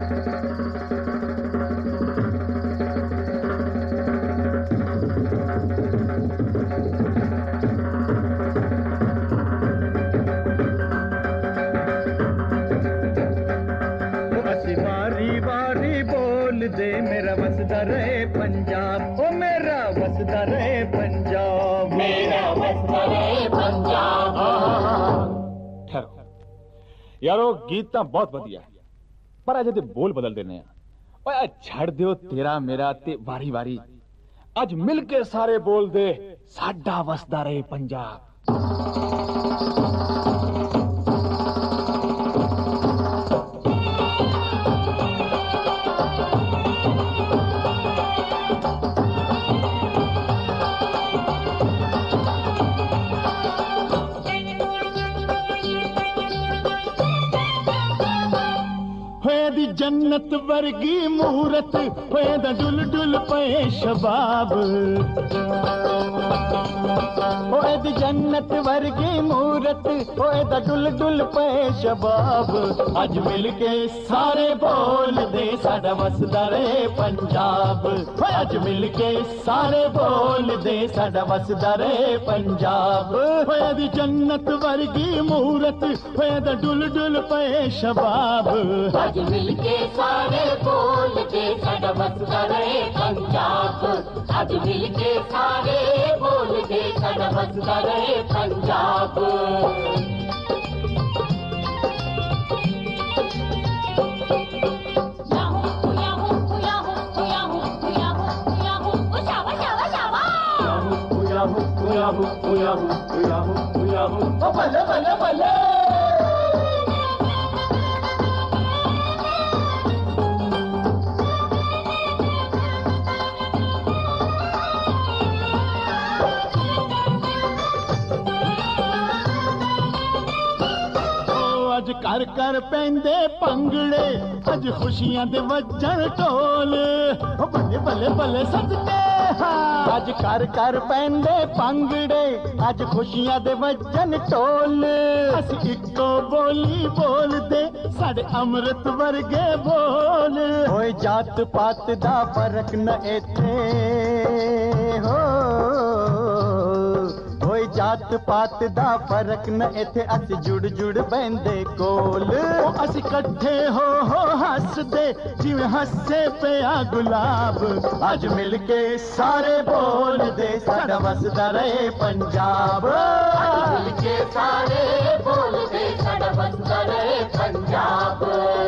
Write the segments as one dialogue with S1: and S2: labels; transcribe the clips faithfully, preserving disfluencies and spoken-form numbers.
S1: दे मेरा वसदा रहे पंजाब, ओ मेरा वसदा रहे पंजाब,
S2: मेरा वसदा रहे पंजाब।
S3: ठहरो यारो, गीत तां बहुत वधिया पर अजे ते बोल बदल देने आ। ओए छड़ दियो तेरा मेरा ते वारी वारी, अज मिल के सारे बोल दे साडा वसदा रहे पंजाब।
S1: जन्नत वर्गी मूरत होए दा डुल डुल पे शबाब, होए दी जन्नत वर्गी मूरत होए दा डुल डुल पे शबाब। अज मिल के सारे बोल दे साडा वसदा रहे पंजाब, अज मिल के सारे बोल दे साडा वसदा रहे पंजाब। होए दी जन्नत वर्गी मूरत होए दा डुल डुल पे शबाब,
S2: अज मिल के सारे बोल दे साडा वसदा रहे पंजाब, अज मिल के सारे बोल दे साडा वसदा रहे पंजाब। बल्ले बल्ले बल्ले
S1: कर कर पैंदे पंगड़े अज खुशियां दे वजन ढोल, बल्ले बल्ले बल्ले सदके अज कर कर पैंदे पंगड़े अज खुशियां दे वजन ढोल। अस इको बोली बोल दे साडे अमृत वर्गे बोल, होए जात पात दा फर्क न इत्थे हो, होए जात पात दा फर्क न इत्थे। अस जुड़ जुड़ बहंदे कोल, अस इकट्ठे हो हो हसदे जिवें हसे पिया गुलाब। अज मिल के सारे बोल दे साडा वसदा रहे पंजाब,
S2: अज मिल के सारे बोल दे साडा वसदा रहे पंजाब।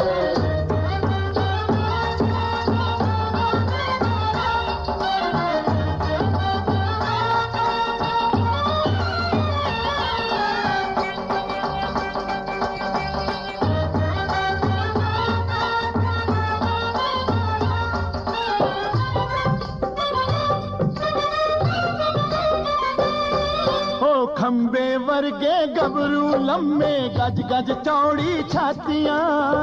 S1: खंबे वर्गे गबरू लम्बे गज गज चौड़ी छातियां,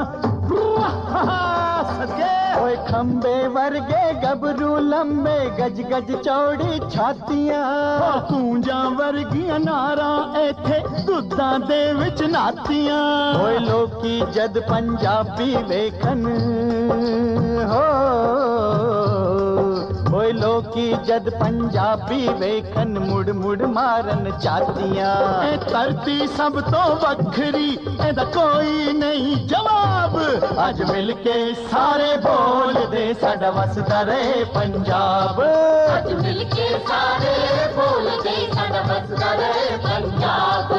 S1: ओए खंबे वर्गे गबरू लम्बे गज गज चौड़ी छातियां। तूंजा वर्गियां नारा इत्थे दुद्धां दे विच नातियां। ओए लोकी जद पंजाबी वेखन हो, ओए लोकी जद पंजाबी वेखन मुड़ मुड़ मारन चातियां। ए धरती सब तो वखरी एदा कोई नहीं जवाब, अज मिल के सारे बोल दे साडा वसदा रहे पंजाब,
S2: अज मिल के सारे बोल दे साडा वसदा रहे पंजाब।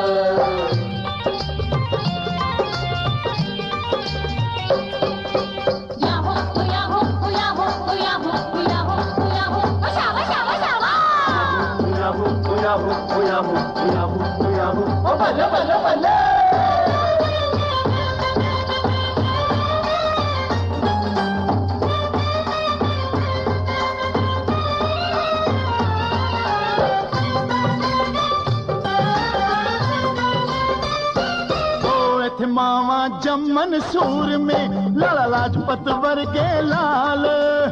S1: बल्ले बल्ले बल्ले मावा जमन सूर में लाला लाजपत वर्गे लाल,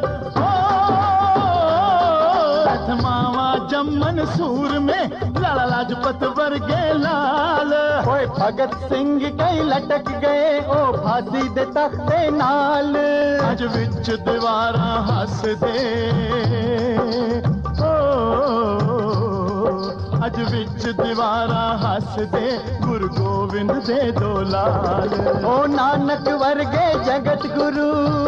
S1: मावा जमन सूर में लाला लाजपत वर्गे लाल। ओए भगत सिंह कई लटक गए ओ फांसी दे तख्ते नाल, अज विच दीवारां हसदे ओ अज विच दीवारां हसदे गुरु गोविंद दे दो लाल ओ नानक वर्गे जगत गुरु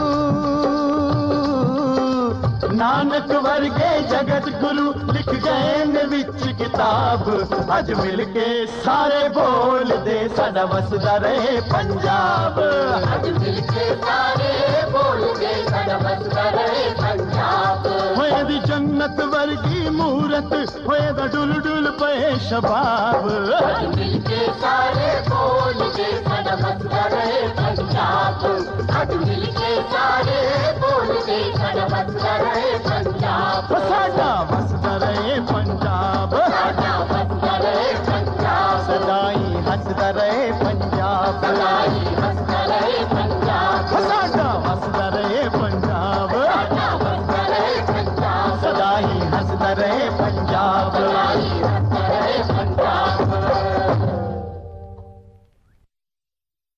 S1: नानक वर्गे जगत गुरु लिख गए ने विच किताब अज मिल के सारे बोल दे साडा वसदा रहे पंजाब
S2: अज मिल के सारे बोल दे साडा वसदा रहे पंजाब
S1: होए दी जन्नत वर्गी मूरत होए दा डुल डुल पे शबाब
S2: अज मिल के सारे बोल दे साडा वसदा रहे पंजाब अज मिल के सारे बोल दे साडा वसदा रहे पंजाब
S1: साडा वसदा रहे पंजाब
S2: साडा वसदा रहे पंजाब
S1: सदाई हसदा रहे पंजाब
S2: सदाई हसदा रहे पंजाब
S1: साडा वसदा रहे पंजाब
S2: साडा वसदा रहे पंजाब
S1: सदाई हसदा रहे पंजाब
S2: सदाई हसदा रहे